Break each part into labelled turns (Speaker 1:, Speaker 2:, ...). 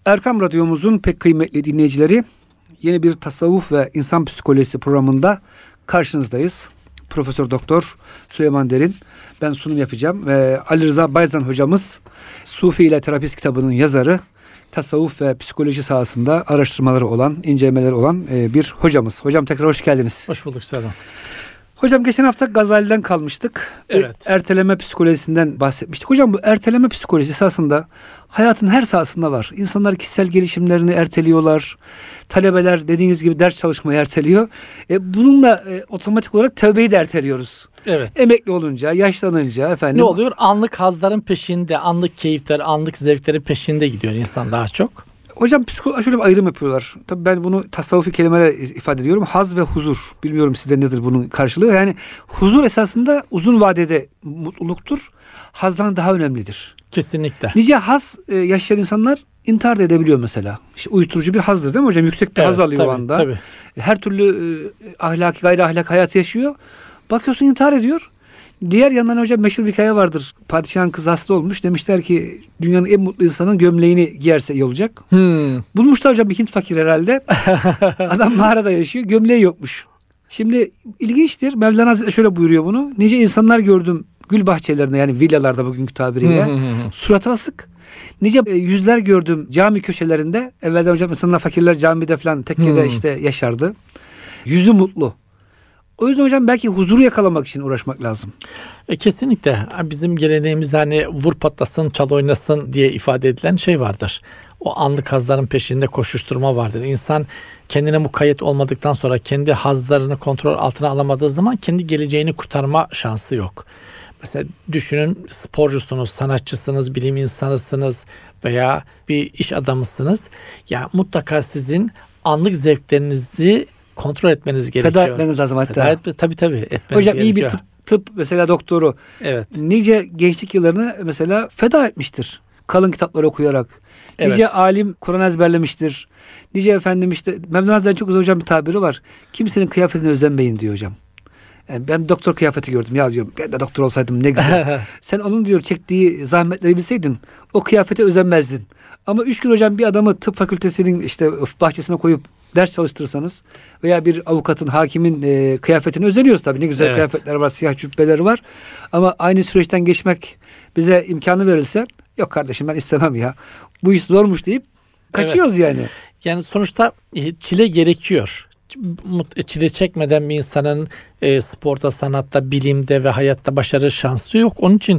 Speaker 1: Erkam Radyomuzun pek kıymetli dinleyicileri, yeni bir tasavvuf ve insan psikolojisi programında karşınızdayız. Profesör Doktor Süleyman Derin, ben sunum yapacağım ve Ali Rıza Bayzan hocamız Sufi ile Terapist kitabının yazarı, tasavvuf ve psikoloji sahasında araştırmaları olan, incelemeleri olan bir hocamız. Hocam tekrar hoş geldiniz.
Speaker 2: Hoş bulduk Selam.
Speaker 1: Hocam geçen hafta Gazali'den kalmıştık.
Speaker 2: Evet.
Speaker 1: Erteleme psikolojisinden bahsetmiştik. Hocam bu erteleme psikolojisi esasında hayatın her sahasında var. İnsanlar kişisel gelişimlerini erteliyorlar. Talebeler dediğiniz gibi ders çalışmayı erteliyor. Bununla otomatik olarak tövbeyi de erteliyoruz.
Speaker 2: Evet.
Speaker 1: Emekli olunca, yaşlanınca efendim.
Speaker 2: Ne oluyor? Anlık hazların peşinde, anlık keyifler, anlık zevklerin peşinde gidiyor insan daha çok.
Speaker 1: Hocam psikologlar şöyle bir ayrım yapıyorlar. Tabii ben bunu tasavvufi kelimelerle ifade ediyorum. Haz ve huzur. Bilmiyorum sizde nedir bunun karşılığı. Yani huzur esasında uzun vadede mutluluktur. Hazdan daha önemlidir.
Speaker 2: Kesinlikle.
Speaker 1: Nice haz yaşayan insanlar intihar da edebiliyor mesela. İşte uyuşturucu bir hazdır değil mi hocam? Yüksek bir haz alıyor
Speaker 2: tabii,
Speaker 1: o anda.
Speaker 2: Tabii.
Speaker 1: Her türlü ahlaki, gayri ahlak hayatı yaşıyor. Bakıyorsun intihar ediyor. Diğer yandan hocam meşhur bir hikaye vardır. Padişahın kızı hasta olmuş. Demişler ki dünyanın en mutlu insanın gömleğini giyerse iyi olacak. Bulmuşlar hocam, bir Hint fakir herhalde. Adam mağarada yaşıyor. Gömleği yokmuş. Şimdi ilginçtir. Mevlana Hazretleri şöyle buyuruyor bunu. Nice insanlar gördüm gül bahçelerinde, yani villalarda bugünkü tabiriyle. Suratı asık. Nice yüzler gördüm cami köşelerinde. Evvelden hocam insanlar, fakirler camide falan tekkede işte yaşardı. Yüzü mutlu. O yüzden hocam belki huzuru yakalamak için uğraşmak lazım.
Speaker 2: Kesinlikle. Bizim geleneğimizde hani vur patlasın, çal oynasın diye ifade edilen şey vardır. O anlık hazların peşinde koşuşturma vardır. İnsan kendine mukayyet olmadıktan sonra, kendi hazlarını kontrol altına alamadığı zaman kendi geleceğini kurtarma şansı yok. Mesela düşünün, sporcusunuz, sanatçısınız, bilim insanısınız veya bir iş adamısınız. Ya mutlaka sizin anlık zevklerinizi kontrol etmeniz gerekiyor.
Speaker 1: Feda etmeniz lazım hatta.
Speaker 2: Tabii etmeniz
Speaker 1: hocam
Speaker 2: gerekiyor.
Speaker 1: iyi bir tıp mesela doktoru.
Speaker 2: Evet.
Speaker 1: Nice gençlik yıllarını mesela feda etmiştir. Kalın kitaplar okuyarak.
Speaker 2: Evet.
Speaker 1: Nice alim Kur'an ezberlemiştir. Nice efendim işte Mevlana Hazretleri'nin çok güzel hocam bir tabiri var. Kimsenin kıyafetine özenmeyin diyor hocam. Yani ben doktor kıyafeti gördüm. Ya diyorum, ben de doktor olsaydım ne güzel. Sen onun diyor çektiği zahmetleri bilseydin o kıyafete özenmezdin. Ama 3 gün hocam bir adamı tıp fakültesinin işte bahçesine koyup ders çalıştırırsanız veya bir avukatın, hakimin kıyafetine özeniyoruz tabii. Ne güzel kıyafetler var, siyah cübbeler var. Ama aynı süreçten geçmek bize imkanı verilse, yok kardeşim ben istemem ya. Bu iş zormuş deyip kaçıyoruz yani.
Speaker 2: Yani sonuçta çile gerekiyor. Çile çekmeden bir insanın sporda, sanatta, bilimde ve hayatta başarı şansı yok. Onun için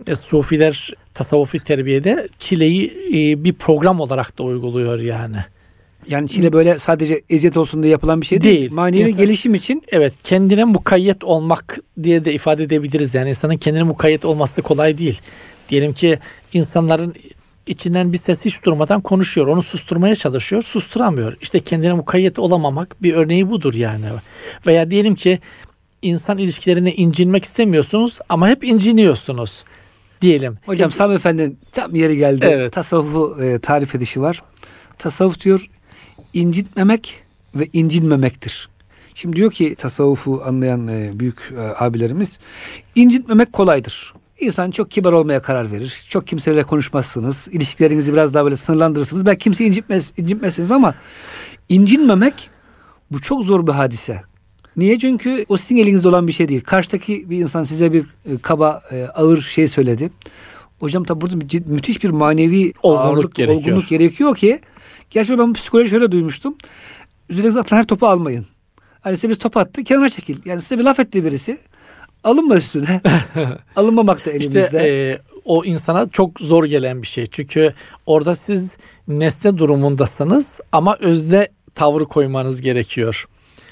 Speaker 2: sufiler tasavvufi terbiyede çileyi bir program olarak da uyguluyor yani.
Speaker 1: Yani çile böyle sadece eziyet olsun diye yapılan bir şey değil. Manevi gelişim için.
Speaker 2: Evet, kendine mukayyet olmak diye de ifade edebiliriz. Yani insanın kendine mukayyet olması kolay değil. Diyelim ki insanların içinden bir ses hiç durmadan konuşuyor. Onu susturmaya çalışıyor. Susturamıyor. İşte kendine mukayyet olamamak bir örneği budur yani. Veya diyelim ki insan ilişkilerine incinmek istemiyorsunuz ama hep inciniyorsunuz diyelim.
Speaker 1: Hocam Sami Efendi'nin tam yeri geldi.
Speaker 2: Evet.
Speaker 1: Tasavvufu tarif edişi var. Tasavvuf diyor incitmemek ve incinmemektir. Şimdi diyor ki tasavvufu anlayan büyük abilerimiz, incitmemek kolaydır. İnsan çok kibar olmaya karar verir. Çok kimseyle konuşmazsınız. İlişkilerinizi biraz daha böyle sınırlandırırsınız. Belki kimse incitmezsiniz ama incinmemek, bu çok zor bir hadise. Niye? Çünkü o sizin elinizde olan bir şey değil. Karşıdaki bir insan size bir kaba, ağır şey söyledi. Hocam tabi burada müthiş bir manevi olgunluk gerekiyor ki. Gerçi ben psikoloji şöyle duymuştum. Üzerinize atılan her topu almayın. Hani size bir top attı, kenara çekil. Yani size bir laf etti birisi. Alınma üstüne. Alınmamak da elimizde.
Speaker 2: İşte o insana çok zor gelen bir şey. Çünkü orada siz nesne durumundasınız ama özne tavrı koymanız gerekiyor.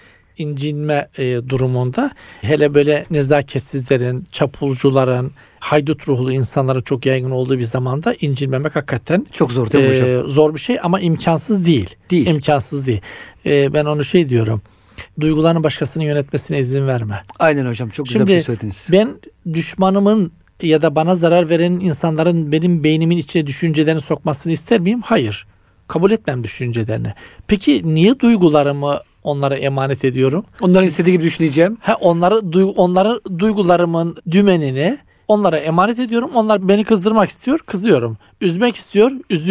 Speaker 2: İncinme durumunda hele böyle nezaketsizlerin, çapulcuların, haydut ruhlu insanların çok yaygın olduğu bir zamanda incinmemek hakikaten
Speaker 1: çok zor değil mi hocam?
Speaker 2: Zor bir şey ama imkansız değil. İmkansız değil. Ben onu diyorum. Duygularını başkasının yönetmesine izin verme.
Speaker 1: Aynen hocam, çok güzel bir şey söylediniz.
Speaker 2: Ben düşmanımın ya da bana zarar veren insanların benim beynimin içine düşüncelerini sokmasını ister miyim? Hayır. Kabul etmem düşüncelerini. Peki niye duygularımı onlara emanet ediyorum?
Speaker 1: Onların istediği gibi düşüneceğim.
Speaker 2: Onların duygularımın dümenini onlara emanet ediyorum. Onlar beni kızdırmak istiyor, kızıyorum. Üzmek istiyor, üzüyorum.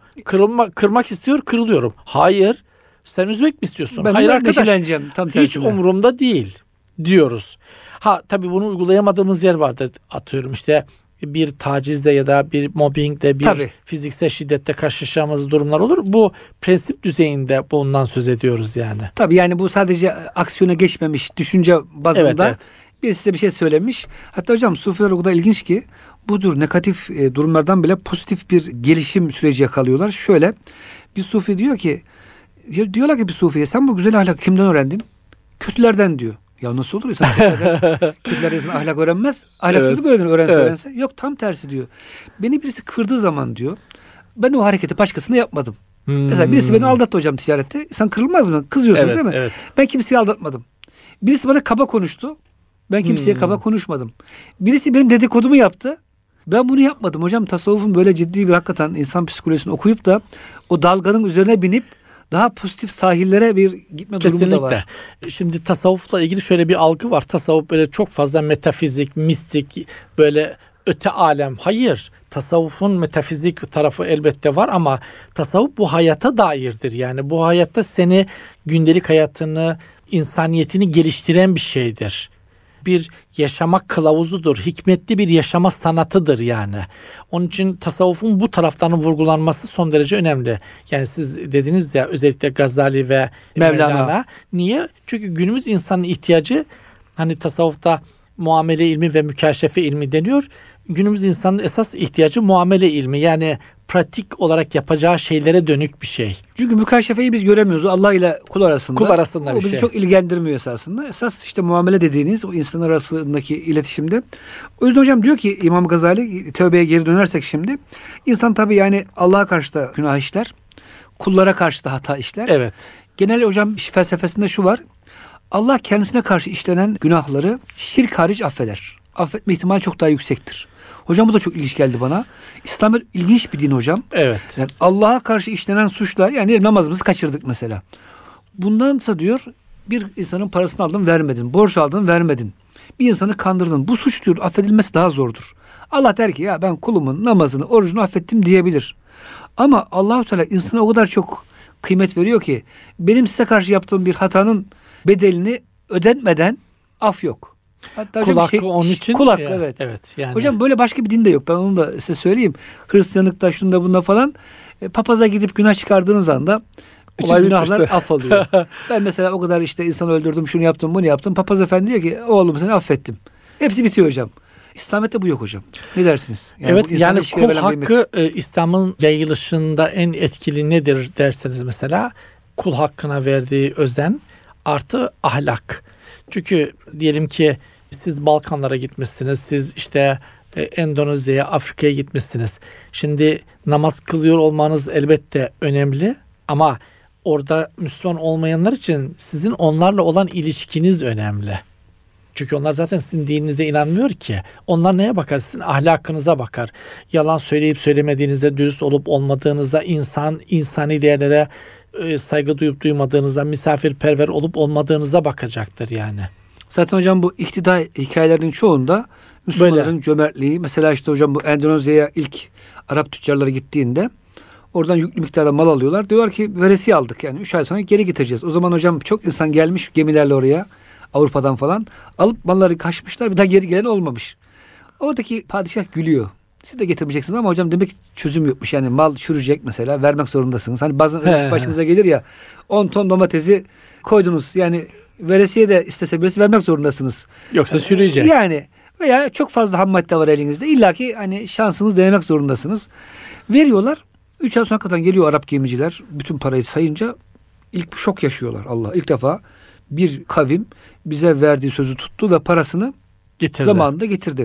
Speaker 2: Kırmak istiyor, kırılıyorum. Hayır. Sen üzmek mi istiyorsun?
Speaker 1: Ben
Speaker 2: Hayır arkadaş.
Speaker 1: tam
Speaker 2: Hiç
Speaker 1: tersine.
Speaker 2: umurumda değil diyoruz. Tabii bunu uygulayamadığımız yer vardır. Atıyorum işte bir tacizde ya da bir mobbingde, bir
Speaker 1: Tabii.
Speaker 2: fiziksel şiddette karşılaşacağımız durumlar olur. Bu prensip düzeyinde bundan söz ediyoruz yani.
Speaker 1: Tabii yani bu sadece aksiyona geçmemiş düşünce bazında
Speaker 2: Evet.
Speaker 1: birisi size bir şey söylemiş. Hatta hocam Sufiler o kadar ilginç ki budur negatif durumlardan bile pozitif bir gelişim süreci yakalıyorlar. Şöyle bir Sufi diyor ki diyorlar ki bir Sufiye sen bu güzel ahlak kimden öğrendin? Kötülerden diyor. Ya nasıl olur insan kötülerden ahlak öğrenmez. Ahlaksızlık öğrense. Yok tam tersi diyor. Beni birisi kırdığı zaman diyor ben o hareketi başkasına yapmadım. Mesela birisi beni aldattı hocam ticarette. İnsan kırılmaz mı? Kızıyorsunuz değil mi?
Speaker 2: Evet.
Speaker 1: Ben kimseyi aldatmadım. Birisi bana kaba konuştu. Ben kimseye kaba konuşmadım. Birisi benim dedikodumu yaptı. Ben bunu yapmadım. Hocam tasavvufun böyle ciddi bir hakikaten insan psikolojisini okuyup da o dalganın üzerine binip daha pozitif sahillere bir gitme durumu da var.
Speaker 2: Kesinlikle. Şimdi tasavvufla ilgili şöyle bir algı var. Tasavvuf böyle çok fazla metafizik, mistik, böyle öte alem. Hayır. Tasavvufun metafizik tarafı elbette var ama tasavvuf bu hayata dairdir. Yani bu hayatta seni, gündelik hayatını, insaniyetini geliştiren bir şeydir. Bir yaşama kılavuzudur. Hikmetli bir yaşama sanatıdır yani. Onun için tasavvufun bu taraftan vurgulanması son derece önemli. Yani siz dediniz ya özellikle Gazali ve Mevlana. Niye? Çünkü günümüz insanın ihtiyacı, hani tasavvufta muamele ilmi ve mükaşefe ilmi deniyor. Günümüz insanın esas ihtiyacı muamele ilmi. Yani pratik olarak yapacağı şeylere dönük bir şey.
Speaker 1: Çünkü mükaşefeyi biz göremiyoruz. Allah ile kul arasında.
Speaker 2: Kul arasında
Speaker 1: o
Speaker 2: bir
Speaker 1: bizi
Speaker 2: şey.
Speaker 1: çok ilgilendirmiyor esasında. Esas işte muamele dediğiniz o insan arasındaki iletişimde. O yüzden hocam diyor ki İmam Gazali, tövbeye geri dönersek şimdi. İnsan tabii yani Allah'a karşı da günah işler. Kullara karşı da hata işler.
Speaker 2: Evet.
Speaker 1: Genel hocam felsefesinde şu var. Allah kendisine karşı işlenen günahları şirk hariç affeder. Affetme ihtimali çok daha yüksektir. Hocam bu da çok ilginç geldi bana. İslam ilginç bir din hocam.
Speaker 2: Evet.
Speaker 1: Yani Allah'a karşı işlenen suçlar, yani diyelim namazımızı kaçırdık mesela. Bundansa diyor bir insanın parasını aldın vermedin, borç aldın vermedin. Bir insanı kandırdın. Bu suç diyor affedilmesi daha zordur. Allah der ki ya ben kulumun namazını, orucunu affettim diyebilir. Ama Allah-u Teala insana o kadar çok kıymet veriyor ki benim size karşı yaptığım bir hatanın bedelini ödenmeden af yok. Hatta
Speaker 2: Kul
Speaker 1: hocam
Speaker 2: hakkı onun için.
Speaker 1: kul hakkı
Speaker 2: ya,
Speaker 1: evet.
Speaker 2: Evet. Yani.
Speaker 1: Hocam böyle başka bir din de yok. Ben onu da size söyleyeyim. Hristiyanlıkta şunda bunda falan papaza gidip günah çıkardığınız anda bütün
Speaker 2: olay
Speaker 1: günahlar
Speaker 2: bitmişti.
Speaker 1: affolıyor. Ben mesela o kadar işte insan öldürdüm, şunu yaptım, bunu yaptım. Papaz efendi diyor ki oğlum seni affettim. Hepsi bitiyor hocam. İslamiyet'te bu yok hocam. Ne dersiniz?
Speaker 2: Evet
Speaker 1: bu insana
Speaker 2: yani
Speaker 1: ilişkiye
Speaker 2: kul
Speaker 1: verilen kıymet.
Speaker 2: hakkı İslam'ın yayılışında en etkili nedir derseniz mesela kul hakkına verdiği özen artı ahlak. Çünkü diyelim ki siz Balkanlara gitmişsiniz, siz işte Endonezya'ya, Afrika'ya gitmişsiniz. Şimdi namaz kılıyor olmanız elbette önemli ama orada Müslüman olmayanlar için sizin onlarla olan ilişkiniz önemli. Çünkü onlar zaten sizin dininize inanmıyor ki. Onlar neye bakar? Sizin ahlakınıza bakar. Yalan söyleyip söylemediğinize, dürüst olup olmadığınıza, insani değerlere saygı duyup duymadığınıza, misafirperver olup olmadığınıza bakacaktır yani.
Speaker 1: Zaten hocam bu iktidar hikayelerinin çoğunda Müslümanların cömertliği. Mesela işte hocam bu Endonezya'ya ilk Arap tüccarları gittiğinde oradan yüklü miktarda mal alıyorlar. Diyorlar ki veresiye aldık yani 3 ay sonra geri getireceğiz. O zaman hocam çok insan gelmiş gemilerle oraya Avrupa'dan falan alıp malları kaçmışlar, bir daha geri gelen olmamış. Oradaki padişah gülüyor. Siz de getirmeyeceksiniz ama hocam demek ki çözüm yokmuş. Yani mal çürüyecek mesela, vermek zorundasınız. Hani bazen başınıza gelir ya 10 ton domatesi koydunuz yani veresiye de istese birisi vermek zorundasınız.
Speaker 2: Yoksa çürüyecek.
Speaker 1: Yani veya çok fazla ham madde var elinizde. İlla ki hani şansınız denemek zorundasınız. Veriyorlar. 3 ay sonra hakikaten geliyor Arap gemiciler. Bütün parayı sayınca ilk şok yaşıyorlar. Allah ilk defa bir kavim bize verdiği sözü tuttu ve parasını zamanında getirdi.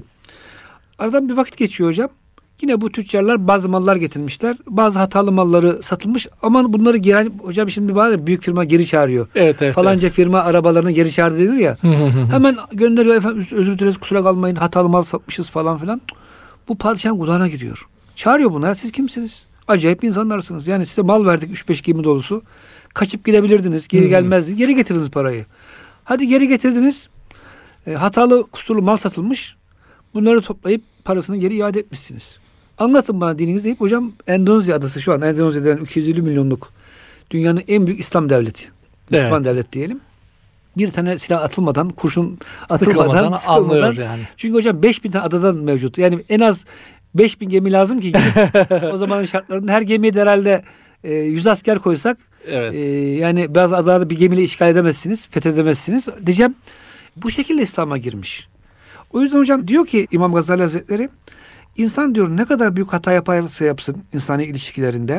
Speaker 1: Aradan bir vakit geçiyor hocam. Yine bu tüccarlar bazı mallar getirmişler. Bazı hatalı malları satılmış. Aman bunları geri, hocam şimdi bazı büyük firma geri çağırıyor.
Speaker 2: Evet,
Speaker 1: falanca firma arabalarını geri çağırdı denir ya. Hemen gönderiyor, efendim özür dileriz kusura kalmayın hatalı mal satmışız falan filan. Bu padişahın kulağına gidiyor. Çağırıyor bunu ya, siz kimsiniz? Acayip insanlarsınız. Yani size mal verdik 3-5 gemi dolusu. Kaçıp gidebilirdiniz. Geri gelmezdi. Geri getirdiniz parayı. Hadi geri getirdiniz. Hatalı kusurlu mal satılmış. Bunları toplayıp parasını geri iade etmişsiniz. Anlatın bana dininizi deyip hocam Endonezya adası şu an Endonezya denen 250 milyonluk dünyanın en büyük İslam devleti. Müslüman devlet diyelim. Bir tane silah atılmadan, kurşun atılmadan, sıkılmadan.
Speaker 2: Yani.
Speaker 1: Çünkü hocam 5000 tane adadan mevcut. Yani en az 5000 gemi lazım ki o zamanın şartlarında her gemiye de herhalde 100 asker koysak
Speaker 2: evet.
Speaker 1: Yani bazı adalarda bir gemiyle işgal edemezsiniz, fethedemezsiniz. Diyeceğim bu şekilde İslam'a girmiş. O yüzden hocam diyor ki İmam Gazali Hazretleri, insan diyor ne kadar büyük hata yaparsa yapsın insani ilişkilerinde,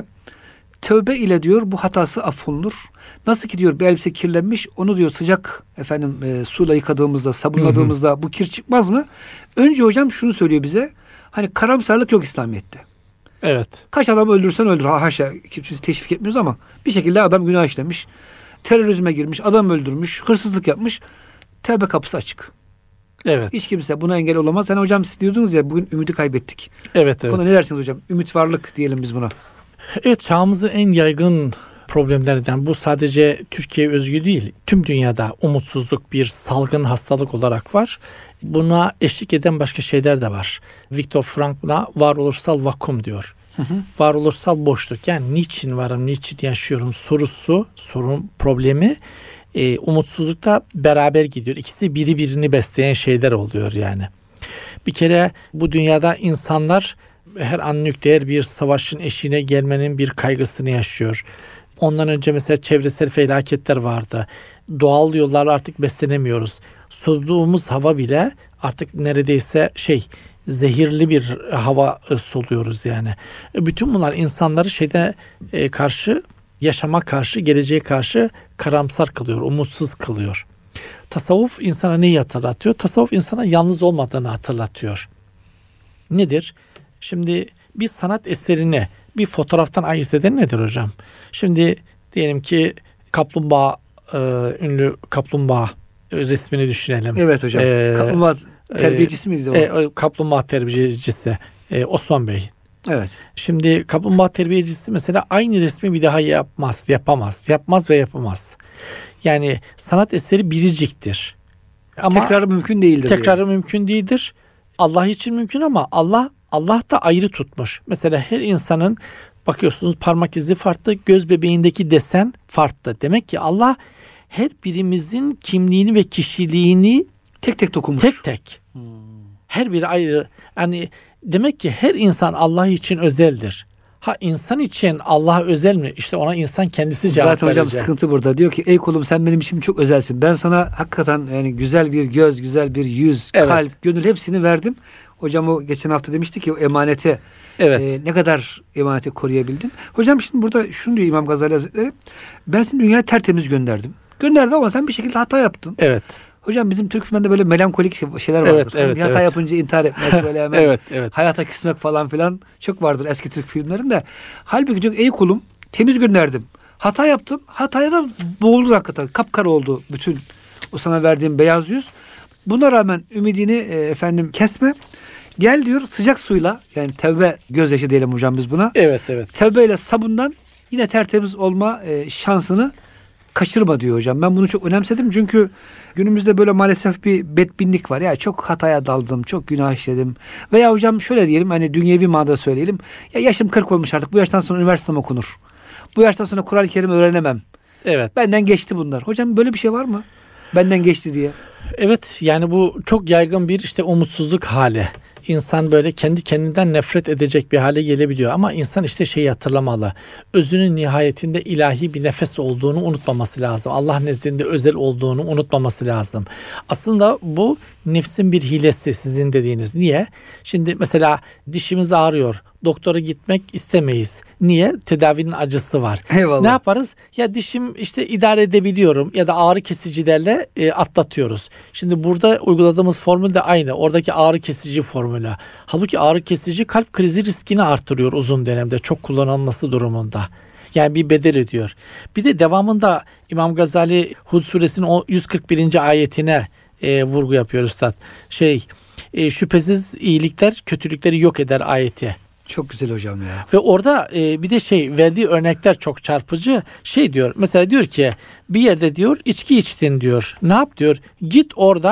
Speaker 1: tövbe ile diyor bu hatası affolunur. Nasıl ki diyor bir elbise kirlenmiş, onu diyor sıcak suyla yıkadığımızda, sabunladığımızda bu kir çıkmaz mı? Önce hocam şunu söylüyor bize, hani karamsarlık yok İslamiyet'te.
Speaker 2: Evet.
Speaker 1: Kaç adam öldürsen öldür. Haşa kimse teşvik etmiyoruz ama bir şekilde adam günah işlemiş. Terörizme girmiş, adam öldürmüş, hırsızlık yapmış. Tevbe kapısı açık.
Speaker 2: Evet.
Speaker 1: Hiç kimse buna engel olamaz. Hani hocam siz diyordunuz ya bugün ümidi kaybettik.
Speaker 2: Evet.
Speaker 1: Buna ne dersiniz hocam? Ümit varlık diyelim biz buna.
Speaker 2: Evet, çağımızın en yaygın problemlerinden, bu sadece Türkiye özgü değil. Tüm dünyada umutsuzluk bir salgın hastalık olarak var. Buna eşlik eden başka şeyler de var. Viktor Frankl buna varoluşsal vakum diyor. Varoluşsal boşluk, yani niçin varım, niçin yaşıyorum sorusu, sorun problemi umutsuzlukta beraber gidiyor. İkisi birini besleyen şeyler oluyor yani. Bir kere bu dünyada insanlar her an nükleer bir savaşın eşiğine gelmenin bir kaygısını yaşıyor. Ondan önce mesela çevresel felaketler vardı. Doğal yollarla artık beslenemiyoruz. Soluduğumuz hava bile artık neredeyse zehirli bir hava soluyoruz yani. Bütün bunlar insanları karşı, yaşama karşı, geleceğe karşı karamsar kılıyor, umutsuz kılıyor. Tasavvuf insana neyi hatırlatıyor? Tasavvuf insana yalnız olmadığını hatırlatıyor. Nedir? Şimdi bir sanat eserini bir fotoğraftan ayırt eden nedir hocam? Şimdi diyelim ki kaplumbağa, ünlü kaplumbağa resmini düşünelim.
Speaker 1: Evet hocam. Kaplumbağa terbiyecisi miydi o?
Speaker 2: Kaplumbağa terbiyecisi Osman Bey.
Speaker 1: Evet.
Speaker 2: Şimdi kaplumbağa terbiyecisi mesela aynı resmi bir daha yapmaz ve yapamaz. Yani sanat eseri biriciktir. Ama
Speaker 1: tekrarı mümkün değildir.
Speaker 2: Tekrarı mümkün değildir. Allah için mümkün ama Allah da ayrı tutmuş. Mesela her insanın bakıyorsunuz parmak izi farklı, göz bebeğindeki desen farklı. Demek ki Allah her birimizin kimliğini ve kişiliğini
Speaker 1: tek tek dokunmuş.
Speaker 2: Tek. Her biri ayrı. Yani demek ki her insan Allah için özeldir. İnsan için Allah özel mi? İşte ona insan kendisi cevap verecek.
Speaker 1: Zaten hocam sıkıntı burada. Diyor ki ey kulum sen benim için çok özelsin. Ben sana hakikaten yani güzel bir göz, güzel bir yüz, kalp, gönül hepsini verdim. Hocam o geçen hafta demişti ki o emaneti ne kadar emaneti koruyabildin. Hocam şimdi burada şunu diyor İmam Gazali Hazretleri. Ben seni dünyaya tertemiz gönderdim. Gönderdi ama sen bir şekilde hata yaptın.
Speaker 2: Evet.
Speaker 1: Hocam bizim Türk filmlerinde böyle melankolik şeyler vardır.
Speaker 2: Evet,
Speaker 1: bir hata yapınca intihar etmek böyle hemen hayata küsmek falan filan çok vardır eski Türk filmlerinde. Halbuki diyor ey kulum temiz gönderdim. Hata yaptın. Hataya da boğuldun hakikaten. Kapkara oldu bütün o sana verdiğim beyaz yüz. Buna rağmen ümidini kesme. Gel diyor sıcak suyla yani tevbe gözyaşı diyelim hocam biz buna.
Speaker 2: Evet.
Speaker 1: Tevbeyle sabundan yine tertemiz olma şansını kaçırma diyor hocam. Ben bunu çok önemsedim çünkü günümüzde böyle maalesef bir bedbinlik var. Ya çok hataya daldım, çok günah işledim. Veya hocam şöyle diyelim hani dünyevi manada söyleyelim. Ya yaşım 40 olmuş artık bu yaştan sonra üniversite mi okunur? Bu yaştan sonra Kur'an-ı Kerim öğrenemem. Evet. Benden geçti bunlar. Hocam böyle bir şey var mı? Benden geçti diye.
Speaker 2: Evet yani bu çok yaygın bir umutsuzluk hali. İnsan böyle kendi kendinden nefret edecek bir hale gelebiliyor. Ama insan şeyi hatırlamalı. Özünün nihayetinde ilahi bir nefes olduğunu unutmaması lazım. Allah nezdinde özel olduğunu unutmaması lazım. Aslında bu nefsin bir hilesi sizin dediğiniz. Niye? Şimdi mesela dişimiz ağrıyor. Doktora gitmek istemeyiz. Niye? Tedavinin acısı var.
Speaker 1: Eyvallah.
Speaker 2: Ne yaparız? Ya dişim idare edebiliyorum ya da ağrı kesicilerle atlatıyoruz. Şimdi burada uyguladığımız formül de aynı. Oradaki ağrı kesici formülü. Halbuki ağrı kesici kalp krizi riskini artırıyor uzun dönemde çok kullanılması durumunda. Yani bir bedel ödüyor. Bir de devamında İmam Gazali Hud suresinin o 141. ayetine vurgu yapıyor üstad. Şüphesiz iyilikler kötülükleri yok eder ayeti.
Speaker 1: Çok güzel hocam ya.
Speaker 2: Ve orada bir de verdiği örnekler çok çarpıcı. Diyor mesela diyor ki bir yerde diyor içki içtin diyor. Ne yap diyor? Git orada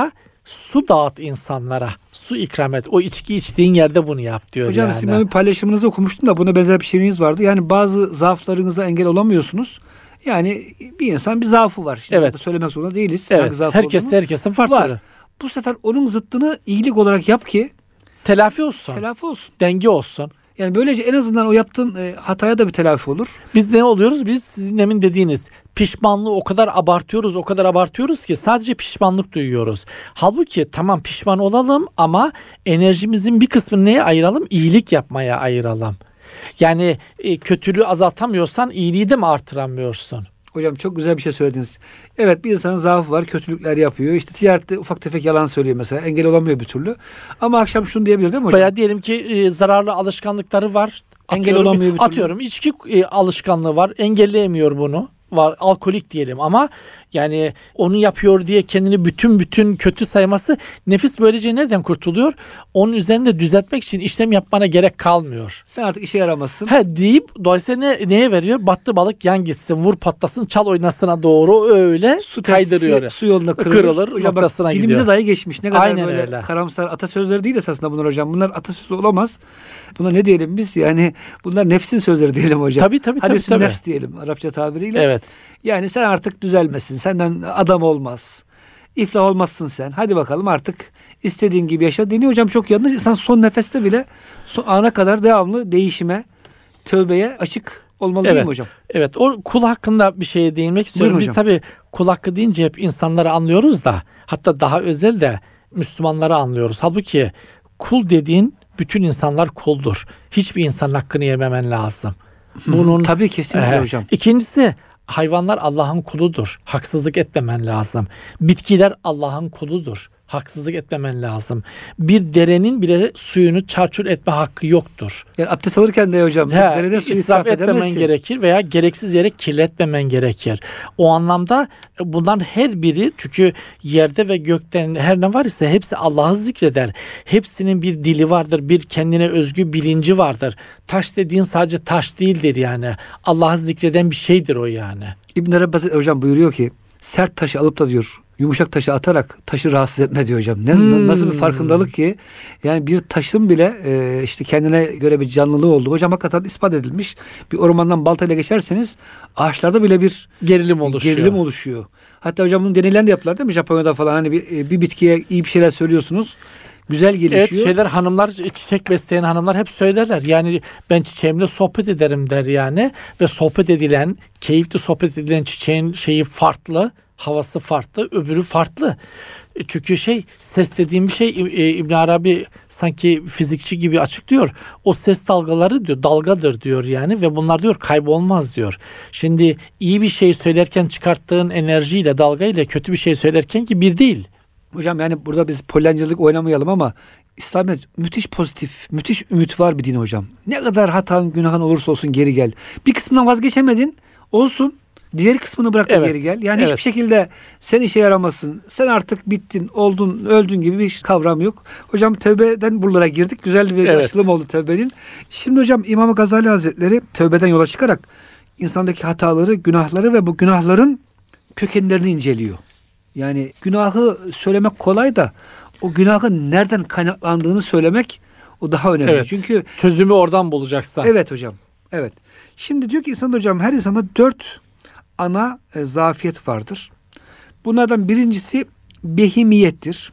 Speaker 2: su dağıt insanlara. Su ikram et. O içki içtiğin yerde bunu yap diyor
Speaker 1: Hocam
Speaker 2: yani.
Speaker 1: sizin bir paylaşımınızda okumuştum da buna benzer bir şeyiniz vardı. Yani bazı zaaflarınıza engel olamıyorsunuz. Yani bir insan bir zaafı var. Şimdi
Speaker 2: Evet.
Speaker 1: burada söylemek zorunda değiliz.
Speaker 2: Evet.
Speaker 1: Hangi zaafı olduğunu.
Speaker 2: Herkesin farklı.
Speaker 1: Var. Bu sefer onun zıttını iyilik olarak yap ki
Speaker 2: Telafi olsun.
Speaker 1: telafi olsun.
Speaker 2: Denge olsun.
Speaker 1: Yani böylece en azından o yaptığın hataya da bir telafi olur.
Speaker 2: Biz ne oluyoruz? Biz sizin demin dediğiniz pişmanlığı o kadar abartıyoruz ki sadece pişmanlık duyuyoruz. Halbuki tamam pişman olalım ama enerjimizin bir kısmını neye ayıralım? İyilik yapmaya ayıralım. Yani kötülüğü azaltamıyorsan iyiliği de mi artıramıyorsun?
Speaker 1: Hocam çok güzel bir şey söylediniz. Evet, bir insanın zaafı var, kötülükler yapıyor. İşte ticarette ufak tefek yalan söylüyor mesela. Engel olamıyor bir türlü. Ama akşam şunu diyebilir değil mi hocam?
Speaker 2: Veya diyelim ki zararlı alışkanlıkları var.
Speaker 1: Engel olamıyor bir türlü.
Speaker 2: Atıyorum içki alışkanlığı var. Engelleyemiyor bunu. Var alkolik diyelim ama yani onu yapıyor diye kendini bütün kötü sayması, nefis böylece nereden kurtuluyor? Onun üzerinde düzeltmek için işlem yapmana gerek kalmıyor.
Speaker 1: Sen artık işe yaramazsın.
Speaker 2: Deyip dolayısıyla neye veriyor? Battı balık yan gitsin, vur patlasın, çal oynasına doğru öyle kaydırıyor.
Speaker 1: Su yolunda kırılır. Hocam
Speaker 2: noktasına
Speaker 1: bak,
Speaker 2: gidiyor.
Speaker 1: dilimize dahi geçmiş. Ne kadar
Speaker 2: Aynen
Speaker 1: böyle
Speaker 2: öyle.
Speaker 1: karamsar atasözleri değil esasında bunlar hocam. Bunlar atasözü olamaz. Buna ne diyelim biz? Yani bunlar nefsin sözleri diyelim hocam.
Speaker 2: Tabii.
Speaker 1: Hadis-i nefs diyelim Arapça tabiriyle.
Speaker 2: Evet.
Speaker 1: Yani sen artık düzelmesin. Senden adam olmaz. İflah olmazsın sen. Hadi bakalım artık istediğin gibi yaşa. Deniyor hocam, çok yanlış. İnsan son nefeste bile son ana kadar devamlı değişime, tövbeye açık olmalı değil mi hocam?
Speaker 2: Evet, o kul hakkında bir şeye değinmek istiyorum.
Speaker 1: Buyurun
Speaker 2: Biz
Speaker 1: hocam.
Speaker 2: tabii kul hakkı deyince hep insanları anlıyoruz da, hatta daha özel de Müslümanları anlıyoruz. Halbuki kul dediğin bütün insanlar kuldur. Hiçbir insanın hakkını yememen lazım. Bunun
Speaker 1: Tabii kesinlikle hocam.
Speaker 2: İkincisi, hayvanlar Allah'ın kuludur. Haksızlık etmemen lazım. Bitkiler Allah'ın kuludur. Haksızlık etmemen lazım. Bir derenin bile suyunu çarçur etme hakkı yoktur.
Speaker 1: Yani abdest alırken de hocam derede suyu
Speaker 2: israf etmemen
Speaker 1: edemezsin.
Speaker 2: gerekir veya gereksiz yere kirletmemen gerekir. O anlamda bunların her biri, çünkü yerde ve gökten her ne var ise hepsi Allah'ı zikreder. Hepsinin bir dili vardır, bir kendine özgü bilinci vardır. Taş dediğin sadece taş değildir yani. Allah'ı zikreden bir şeydir o yani.
Speaker 1: İbn Arabi Hazretleri hocam buyuruyor ki sert taşı alıp da diyor yumuşak taşı atarak taşı rahatsız etme diyor hocam. Nasıl bir farkındalık ki, yani bir taşın bile işte kendine göre bir canlılığı oldu. Hocam hakikaten ispat edilmiş. Bir ormandan baltayla geçerseniz ağaçlarda bile bir
Speaker 2: Gerilim oluşuyor.
Speaker 1: Hatta hocam bunu denilen de yaptılar değil mi Japonya'da falan, hani bir bitkiye iyi bir şeyler söylüyorsunuz. Güzel gelişiyor.
Speaker 2: Evet, hanımlar, çiçek besleyen hanımlar hep söylerler. Yani ben çiçeğimle sohbet ederim der yani. Ve keyifli sohbet edilen çiçeğin şeyi farklı, havası farklı, öbürü farklı. Çünkü ses dediğim bir şey, İbn Arabi sanki fizikçi gibi açıklıyor. O ses dalgaları diyor, dalgadır diyor yani, ve bunlar diyor kaybolmaz diyor. Şimdi iyi bir şey söylerken çıkarttığın enerjiyle, dalgayla kötü bir şey söylerken ki bir değil.
Speaker 1: Hocam yani burada biz polyancılık oynamayalım ama İslamiyet müthiş pozitif, müthiş ümit var bir din hocam. Ne kadar hatan, günahın olursa olsun geri gel. Bir kısmından vazgeçemedin, olsun. Diğer kısmını bırak da geri gel. Yani hiçbir şekilde sen işe yaramazsın. Sen artık bittin, oldun, öldün gibi bir kavram yok. Hocam tövbeden buralara girdik. Güzel bir açılım oldu tövbenin. Şimdi hocam İmam Gazali Hazretleri tövbeden yola çıkarak insandaki hataları, günahları ve bu günahların kökenlerini inceliyor. Yani günahı söylemek kolay da o günahın nereden kaynaklandığını söylemek o daha önemli.
Speaker 2: Evet.
Speaker 1: Çünkü
Speaker 2: çözümü oradan bulacaksa.
Speaker 1: Evet hocam. Evet. Şimdi diyor ki hocam her insanda 4 ana zafiyet vardır. Bunlardan birincisi behimiyettir.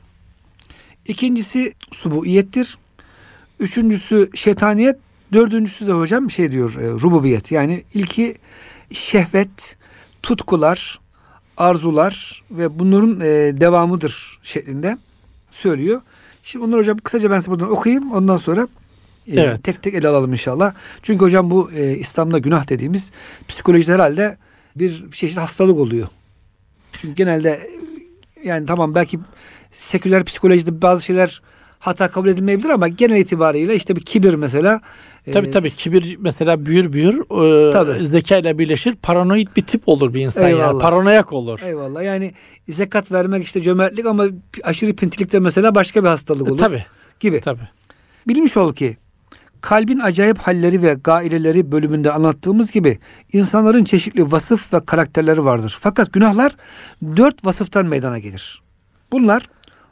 Speaker 1: İkincisi subuiyettir. Üçüncüsü şeytaniyet. Dördüncüsü de hocam rububiyet. Yani ilki şehvet, tutkular, arzular ve bunların devamıdır şeklinde söylüyor. Şimdi onları hocam kısaca ben size buradan okuyayım. Ondan sonra tek tek ele alalım inşallah. Çünkü hocam bu İslam'da günah dediğimiz psikolojide herhalde bir çeşit hastalık oluyor. Çünkü genelde yani tamam belki seküler psikolojide bazı şeyler hata kabul edilmeyebilir ama genel itibariyle işte bir kibir mesela.
Speaker 2: Tabii kibir mesela büyür zeka ile birleşir, paranoid bir tip olur bir insan.
Speaker 1: Eyvallah.
Speaker 2: Yani paranoyak olur.
Speaker 1: Eyvallah, yani zekat vermek işte cömertlik ama aşırı pintilik de mesela başka bir hastalık olur. Gibi.
Speaker 2: Tabii.
Speaker 1: Bilmiş ol ki kalbin acayip halleri ve gaileleri bölümünde anlattığımız gibi insanların çeşitli vasıf ve karakterleri vardır. Fakat günahlar 4 vasıftan meydana gelir. Bunlar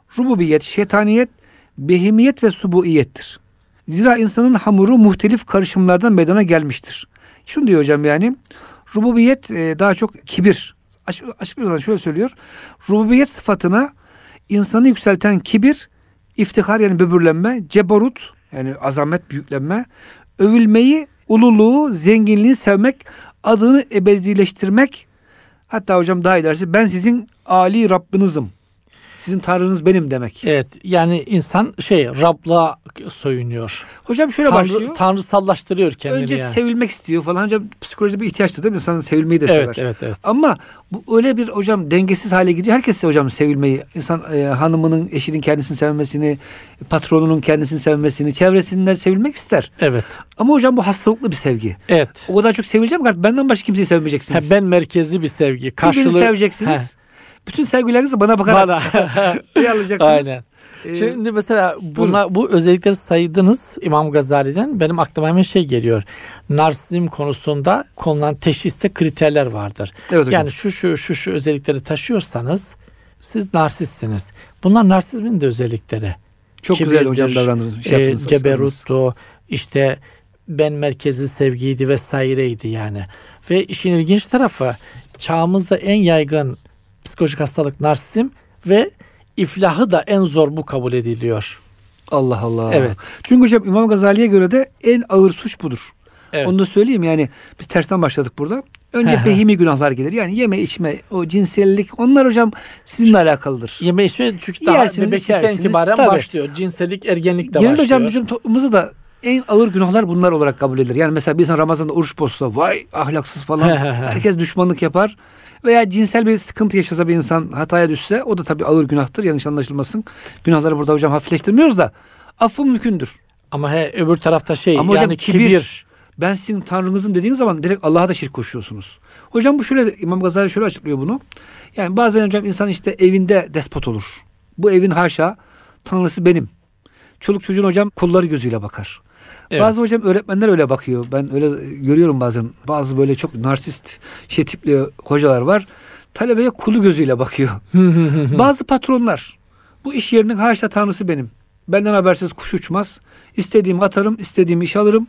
Speaker 1: rububiyet, şeytaniyet, behimiyet ve subuiyettir. Zira insanın hamuru muhtelif karışımlardan meydana gelmiştir. Şunu diyor hocam yani. Rububiyet daha çok kibir. Açıklıyorlar şöyle söylüyor. Rububiyet sıfatına insanı yükselten kibir, iftihar yani böbürlenme, cebarut yani azamet, büyüklenme, övülmeyi, ululuğu, zenginliği sevmek, adını ebedileştirmek, hatta hocam daha ilerisi ben sizin Ali Rabbinizim. Sizin Tanrınız benim demek.
Speaker 2: Evet, yani insan Rab'la soyunuyor.
Speaker 1: Hocam şöyle başlıyor.
Speaker 2: Tanrısallaştırıyor kendini.
Speaker 1: Önce
Speaker 2: yani.
Speaker 1: sevilmek istiyor falan. Hocam psikolojide bir ihtiyaçtır değil mi? İnsanın sevilmeyi de sever.
Speaker 2: Evet.
Speaker 1: Ama bu öyle bir hocam dengesiz hale gidiyor. Herkes de hocam sevilmeyi, insan hanımının, eşinin kendisini sevmesini, patronunun kendisini sevmesini, çevresinden sevilmek ister.
Speaker 2: Evet.
Speaker 1: Ama hocam bu hastalıklı bir sevgi.
Speaker 2: Evet.
Speaker 1: O kadar çok sevileceğim ki benden başka kimseyi sevmeyeceksiniz.
Speaker 2: Ben merkezli bir sevgi.
Speaker 1: Birbirini seveceksiniz. Bütün sevgilerinizi bana bakarak ayarlayacaksınız.
Speaker 2: Aynen. Şimdi mesela bu özellikleri saydınız İmam Gazali'den. Benim aklıma hemen geliyor. Narsizm konusunda konulan teşhiste kriterler vardır.
Speaker 1: Evet hocam.
Speaker 2: Yani şu özellikleri taşıyorsanız siz narsistsiniz. Bunlar narsizmin de özellikleri.
Speaker 1: Çok güzel hocam davrandınız.
Speaker 2: Ceberuttu, işte ben merkezli sevgiydi vesaireydi yani. Ve işin ilginç tarafı çağımızda en yaygın psikolojik hastalık narsizm ve iflahı da en zor bu kabul ediliyor.
Speaker 1: Allah Allah.
Speaker 2: Evet.
Speaker 1: Çünkü hocam İmam Gazali'ye göre de en ağır suç budur.
Speaker 2: Evet.
Speaker 1: Onu da söyleyeyim yani biz tersten başladık burada. Önce behimi günahlar gelir. Yani yeme içme, o cinsellik onlar hocam sizinle alakalıdır.
Speaker 2: Yeme içme çünkü daha bebeklikten itibaren başlıyor. Cinsellik ergenlikte başlıyor.
Speaker 1: Genel hocam bizim toplumumuzda da en ağır günahlar bunlar olarak kabul edilir. Yani mesela bir insan Ramazan'da oruç bozsa vay ahlaksız falan herkes düşmanlık yapar. Veya cinsel bir sıkıntı yaşasa bir insan hataya düşse o da tabii ağır günahtır. Yanlış anlaşılmasın. Günahları burada hocam hafifleştirmiyoruz da affı mümkündür.
Speaker 2: Ama öbür tarafta
Speaker 1: ama
Speaker 2: yani
Speaker 1: hocam, kibir. Ben sizin Tanrınızım dediğiniz zaman direkt Allah'a da şirk koşuyorsunuz. Hocam bu şöyle İmam Gazali şöyle açıklıyor bunu. Yani bazen hocam insan işte evinde despot olur. Bu evin haşa Tanrısı benim. Çoluk çocuğun hocam kulları gözüyle bakar. Evet. Bazı hocam öğretmenler öyle bakıyor. Ben öyle görüyorum bazen. Bazı böyle çok narsist tipli hocalar var. Talebeye kulu gözüyle bakıyor. Bazı patronlar bu iş yerinin haşa Tanrısı benim. Benden habersiz kuş uçmaz. İstediğimi atarım, istediğimi işe alırım.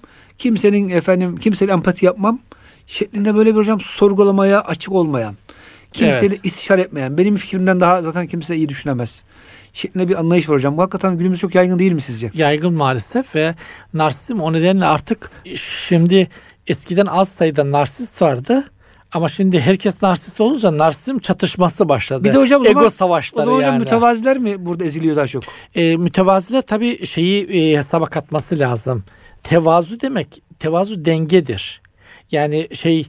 Speaker 1: Kimseyle empati yapmam. Şeklinde böyle bir hocam sorgulamaya açık olmayan, kimseyle istişare etmeyen, benim fikrimden daha zaten kimse iyi düşünemez şeklinde bir anlayış var hocam. Bu hakikaten günümüzde çok yaygın değil mi sizce?
Speaker 2: Yaygın maalesef ve narsizm o nedenle artık şimdi eskiden az sayıda narsist vardı. Ama şimdi herkes narsist olunca narsizm çatışması başladı.
Speaker 1: Bir de hocam
Speaker 2: ego savaşları
Speaker 1: o zaman hocam
Speaker 2: yani.
Speaker 1: Mütevaziler mi burada eziliyor daha çok?
Speaker 2: Mütevaziler tabii hesaba katması lazım. Tevazu dengedir. Yani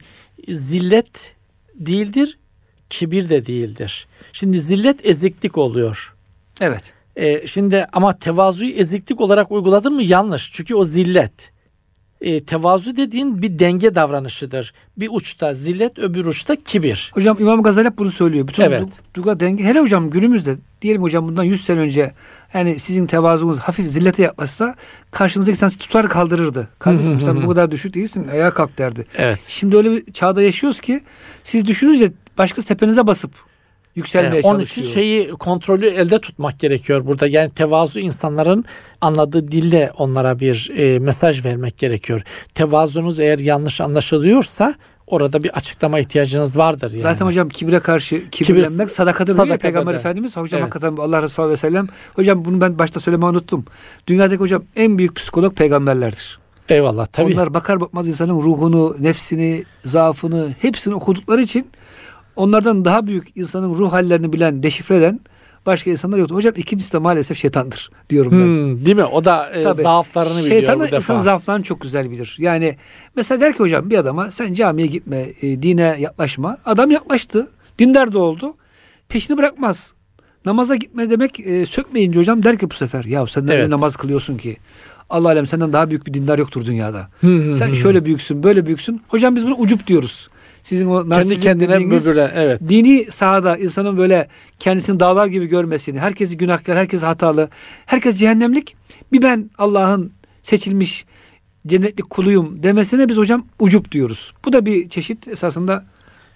Speaker 2: zillet değildir, kibir de değildir. Şimdi zillet eziklik oluyor.
Speaker 1: Evet.
Speaker 2: Şimdi ama tevazuyu eziklik olarak uyguladın mı yanlış. Çünkü o zillet. Tevazu dediğin bir denge davranışıdır. Bir uçta zillet, öbür uçta kibir.
Speaker 1: Hocam İmam Gazali hep bunu söylüyor. Bütün duygu denge. Hele hocam günümüzde diyelim hocam bundan 100 sene önce yani sizin tevazunuz hafif zillete yaklaşsa karşınızdaki insan sizi tutar kaldırırdı. Kardeşim sen bu kadar düşük değilsin, ayağa kalk derdi.
Speaker 2: Evet.
Speaker 1: Şimdi öyle bir çağda yaşıyoruz ki siz düşününce başkası tepenize basıp yükselmeye çalışıyor.
Speaker 2: Onun için kontrolü elde tutmak gerekiyor burada. Yani tevazu insanların anladığı dille onlara bir mesaj vermek gerekiyor. Tevazunuz eğer yanlış anlaşılıyorsa orada bir açıklama ihtiyacınız vardır. Yani.
Speaker 1: Zaten hocam kibre karşı kibirlenmek sadakadır diyor Peygamber Efendimiz. Hocam hakikaten Allah Resulü sallallahu aleyhi ve sellem. Hocam bunu ben başta söylemeyi unuttum. Dünyadaki hocam en büyük psikolog peygamberlerdir.
Speaker 2: Eyvallah tabii.
Speaker 1: Onlar bakar bakmaz insanın ruhunu, nefsini, zaafını hepsini okudukları için onlardan daha büyük insanın ruh hallerini bilen, deşifre eden başka insanlar yoktur. Hocam ikincisi de maalesef şeytandır diyorum ben.
Speaker 2: Değil mi? O da zaaflarını biliyor bu defa.
Speaker 1: Şeytan insan zaaflarını çok güzel bilir. Yani mesela der ki hocam bir adama sen camiye gitme, dine yaklaşma. Adam yaklaştı. Dindar da oldu. Peşini bırakmaz. Namaza gitme demek sökmeyince hocam der ki bu sefer ya sen ne namaz kılıyorsun ki? Allah alem senden daha büyük bir dindar yoktur dünyada. Sen şöyle büyüksün, böyle büyüksün. Hocam biz bunu ucup diyoruz. Sizin o narsizm dediğiniz dini sahada insanın böyle kendisini dağlar gibi görmesini, herkesi günahkar, herkes hatalı, herkes cehennemlik, bir ben Allah'ın seçilmiş cennetlik kuluyum demesine biz hocam ucup diyoruz. Bu da bir çeşit esasında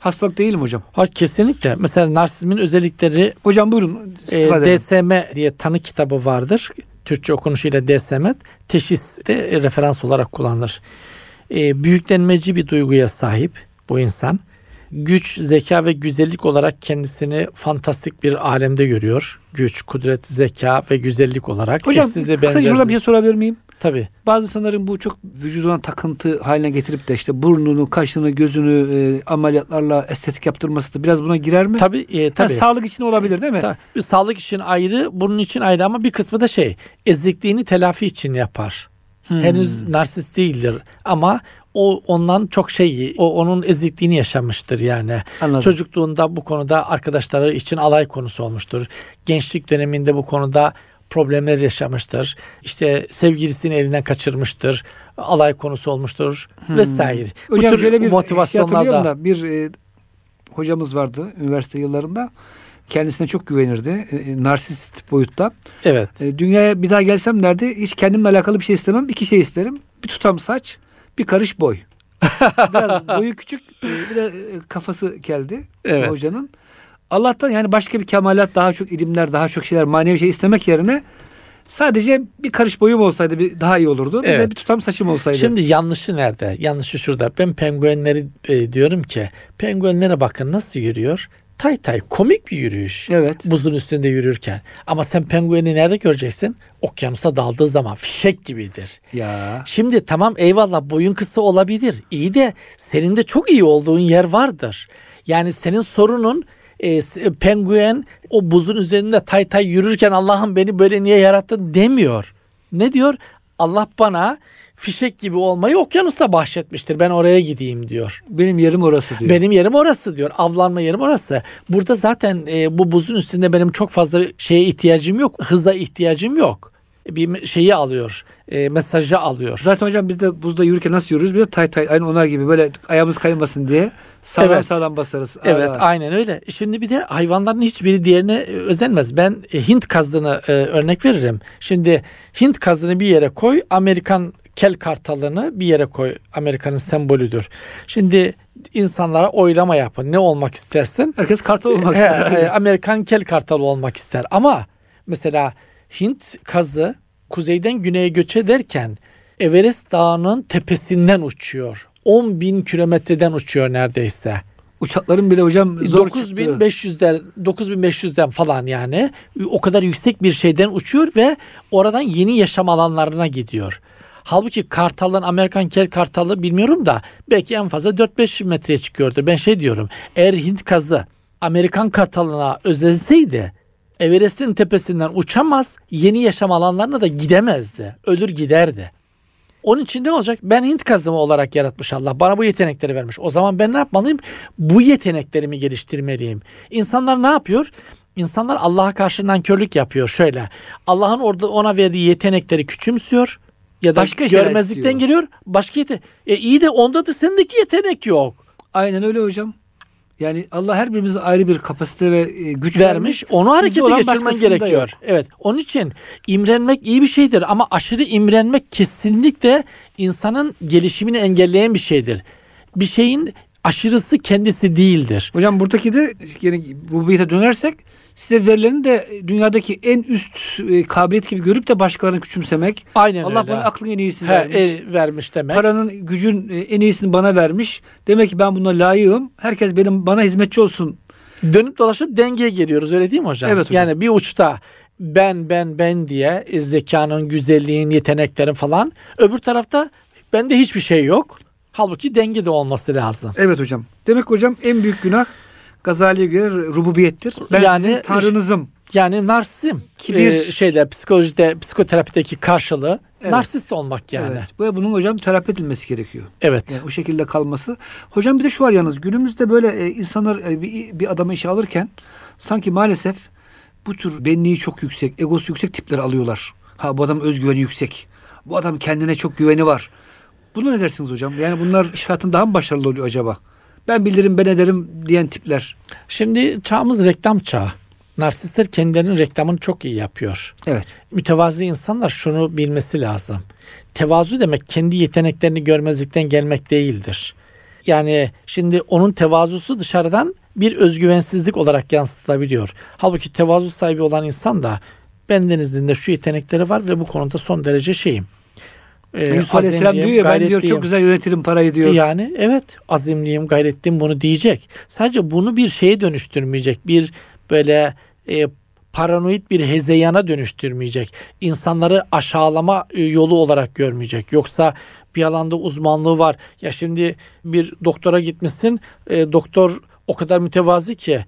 Speaker 1: Hastalık değil mi hocam?
Speaker 2: Ha, kesinlikle. Mesela narsizmin özellikleri
Speaker 1: Hocam buyurun. istifade edin.
Speaker 2: DSM diye tanı kitabı vardır. Türkçe okunuşuyla DSM. Teşhis de referans olarak kullanılır. Büyüklenmeci bir duyguya sahip bu insan. Güç, zeka ve güzellik olarak kendisini fantastik bir alemde görüyor. Güç, kudret, zeka ve güzellik olarak.
Speaker 1: Hocam
Speaker 2: Size
Speaker 1: kısaca şurada bir şey sorabilir miyim?
Speaker 2: Tabii.
Speaker 1: Bazı insanların bu çok vücuduna takıntı haline getirip de işte burnunu, kaşını, gözünü ameliyatlarla estetik yaptırması da biraz buna girer mi?
Speaker 2: Tabii.
Speaker 1: Ha, sağlık için olabilir değil mi?
Speaker 2: Bir sağlık için ayrı, bunun için ayrı ama bir kısmı da ezikliğini telafi için yapar. Henüz narsist değildir ama o ondan çok onun ezikliğini yaşamıştır yani.
Speaker 1: Anladım.
Speaker 2: Çocukluğunda bu konuda arkadaşları için alay konusu olmuştur. Gençlik döneminde bu konuda problemler yaşamıştır. İşte sevgilisini elinden kaçırmıştır. Alay konusu olmuştur vesaire.
Speaker 1: Hocam
Speaker 2: bu tür
Speaker 1: şöyle bir
Speaker 2: motivasyonlarda
Speaker 1: da bir hocamız vardı üniversite yıllarında. Kendisine çok güvenirdi. Narsist boyutta.
Speaker 2: Evet.
Speaker 1: Dünyaya bir daha gelsem derdi hiç kendimle alakalı bir şey istemem. 2 şey isterim. Bir tutam saç, bir karış boy. Biraz boyu küçük, bir de kafası keldi
Speaker 2: Evet.
Speaker 1: hocanın. Allah'tan yani başka bir kemalat, daha çok ilimler, daha çok şeyler, manevi şey istemek yerine sadece bir karış boyum olsaydı daha iyi olurdu. Bir de bir tutam saçım olsaydı.
Speaker 2: Şimdi yanlışı nerede? Yanlışı şurada. Ben penguenleri diyorum ki penguenlere bakın nasıl yürüyor. Tay komik bir yürüyüş.
Speaker 1: Evet.
Speaker 2: Buzun üstünde yürürken. Ama sen pengueni nerede göreceksin? Okyanusa daldığı zaman fişek gibidir.
Speaker 1: Ya.
Speaker 2: Şimdi tamam eyvallah boyun kısa olabilir. İyi de senin de çok iyi olduğun yer vardır. Yani senin sorunun penguen o buzun üzerinde tay yürürken Allah'ım beni böyle niye yarattın demiyor. Ne diyor? Allah bana fişek gibi olmayı okyanusta bahşetmiştir. Ben oraya gideyim diyor.
Speaker 1: Benim yerim orası diyor.
Speaker 2: Benim yerim orası diyor. Avlanma yerim orası. Burada zaten bu buzun üstünde benim çok fazla şeye ihtiyacım yok. Hıza ihtiyacım yok. Bir şeyi alıyor. Mesajı alıyor.
Speaker 1: Zaten hocam biz de buzda yürürken nasıl yürürüz? Bir de tay aynı onlar gibi böyle ayağımız kaymasın diye sağlam basarız.
Speaker 2: Evet aynen öyle. Şimdi bir de hayvanların hiçbiri diğerine özenmez. Ben Hint kazını örnek veririm. Şimdi Hint kazını bir yere koy. Amerikan kel kartalını bir yere koy. Amerika'nın sembolüdür. Şimdi insanlara oylama yapın. Ne olmak istersin?
Speaker 1: Herkes kartal olmak ister.
Speaker 2: Amerikan kel kartalı olmak ister. Ama mesela Hint kazı kuzeyden güneye göç ederken Everest Dağı'nın tepesinden uçuyor. 10.000 kilometreden uçuyor neredeyse.
Speaker 1: Uçakların bile hocam zor çıktı.
Speaker 2: 9500'den falan yani o kadar yüksek bir şeyden uçuyor ve oradan yeni yaşam alanlarına gidiyor. Halbuki kartalın Amerikan kel kartalı bilmiyorum da belki en fazla 4-5 metreye çıkıyordur. Ben diyorum eğer Hint kazı Amerikan kartalına özenseydi Everest'in tepesinden uçamaz, yeni yaşam alanlarına da gidemezdi. Ölür giderdi. Onun için ne olacak? Ben Hint kazımı olarak yaratmış Allah. Bana bu yetenekleri vermiş. O zaman ben ne yapmalıyım? Bu yeteneklerimi geliştirmeliyim. İnsanlar ne yapıyor? İnsanlar Allah'a karşı nankörlük yapıyor. Şöyle, Allah'ın orada ona verdiği yetenekleri küçümsüyor ya da
Speaker 1: başka
Speaker 2: görmezlikten geliyor. Başka iyi de onda da sendeki yetenek yok.
Speaker 1: Aynen öyle hocam. Yani Allah her birimize ayrı bir kapasite ve güç
Speaker 2: vermiş. Onu harekete geçirmen gerekiyor. Evet. Onun için imrenmek iyi bir şeydir ama aşırı imrenmek kesinlikle insanın gelişimini engelleyen bir şeydir. Bir şeyin aşırısı kendisi değildir.
Speaker 1: Hocam buradaki de yani rububiyete dönersek size verilerini de dünyadaki en üst kabiliyet gibi görüp de başkalarını küçümsemek.
Speaker 2: Aynen
Speaker 1: Allah
Speaker 2: öyle.
Speaker 1: bana aklın en iyisini vermiş.
Speaker 2: Vermiş demek.
Speaker 1: Paranın, gücün en iyisini bana vermiş. Demek ki ben buna layığım. Herkes bana hizmetçi olsun.
Speaker 2: Dönüp dolaşıp dengeye geliyoruz öyle değil mi hocam?
Speaker 1: Evet hocam.
Speaker 2: Yani bir uçta ben diye zekanın, güzelliğin, yeteneklerin falan. Öbür tarafta bende hiçbir şey yok. Halbuki dengede olması lazım.
Speaker 1: Evet hocam. Demek hocam en büyük günah Gazali'ye göre rububiyettir. Ben sizin tanrınızım.
Speaker 2: Yani narsizm. Psikolojide, psikoterapideki karşılığı narsist olmak yani.
Speaker 1: Evet. Ve bunun hocam terapi edilmesi gerekiyor.
Speaker 2: Evet.
Speaker 1: Yani o şekilde kalması. Hocam bir de şu var yalnız günümüzde böyle insanlar bir adamı işe alırken sanki maalesef bu tür benliği çok yüksek, egosu yüksek tipleri alıyorlar. Bu adam özgüveni yüksek. Bu adam kendine çok güveni var. Buna ne dersiniz hocam? Yani bunlar iş hayatında daha mı başarılı oluyor acaba? Ben bilirim, ben ederim diyen tipler.
Speaker 2: Şimdi çağımız reklam çağı. Narsistler kendilerinin reklamını çok iyi yapıyor.
Speaker 1: Evet.
Speaker 2: Mütevazı insanlar şunu bilmesi lazım. Tevazu demek kendi yeteneklerini görmezlikten gelmek değildir. Yani şimdi onun tevazusu dışarıdan bir özgüvensizlik olarak yansıtılabiliyor. Halbuki tevazu sahibi olan insan da bendenizin şu yetenekleri var ve bu konuda son derece şeyim.
Speaker 1: Yusuf Aleyhisselam diyor ya, ben diyor çok güzel yönetirim parayı diyor.
Speaker 2: Yani evet, azimliyim, gayretliyim bunu diyecek. Sadece bunu bir şeye dönüştürmeyecek. Bir böyle paranoid bir hezeyana dönüştürmeyecek. İnsanları aşağılama yolu olarak görmeyecek. Yoksa bir alanda uzmanlığı var. Ya şimdi bir doktora gitmişsin. Doktor o kadar mütevazi ki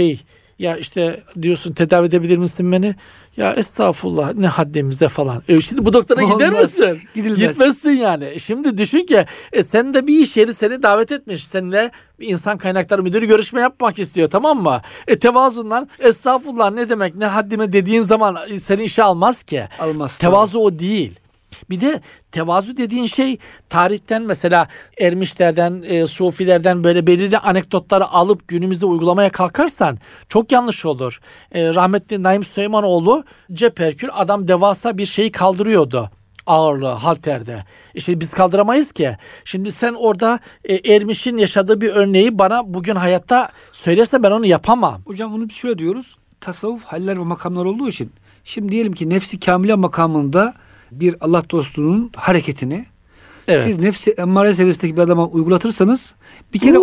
Speaker 2: ya işte diyorsun, tedavi edebilir misin beni? Ya estağfurullah, ne haddimize falan. Şimdi bu doktora gider misin?
Speaker 1: Gidilmez.
Speaker 2: Gitmezsin yani. Şimdi düşün ki sen de bir iş yeri seni davet etmiş. Seninle insan kaynakları müdürü görüşme yapmak istiyor, tamam mı? Tevazundan estağfurullah ne demek, ne haddime dediğin zaman seni işe almaz ki.
Speaker 1: Almaz.
Speaker 2: Tevazu o değil. Bir de tevazu dediğin şey tarihten, mesela ermişlerden, sufilerden böyle belirli anekdotları alıp günümüzde uygulamaya kalkarsan çok yanlış olur. Rahmetli Naim Süleymanoğlu Ceperkül, adam devasa bir şeyi kaldırıyordu. Ağırlığı halterde. İşte biz kaldıramayız ki. Şimdi sen orada ermişin yaşadığı bir örneği bana bugün hayatta söylersen ben onu yapamam.
Speaker 1: Hocam bunu şöyle diyoruz. Tasavvuf haller ve makamlar olduğu için. Şimdi diyelim ki nefsi kamile makamında bir Allah dostunun hareketini siz nefsi emmare seviyesindeki bir adama uygulatırsanız bir kere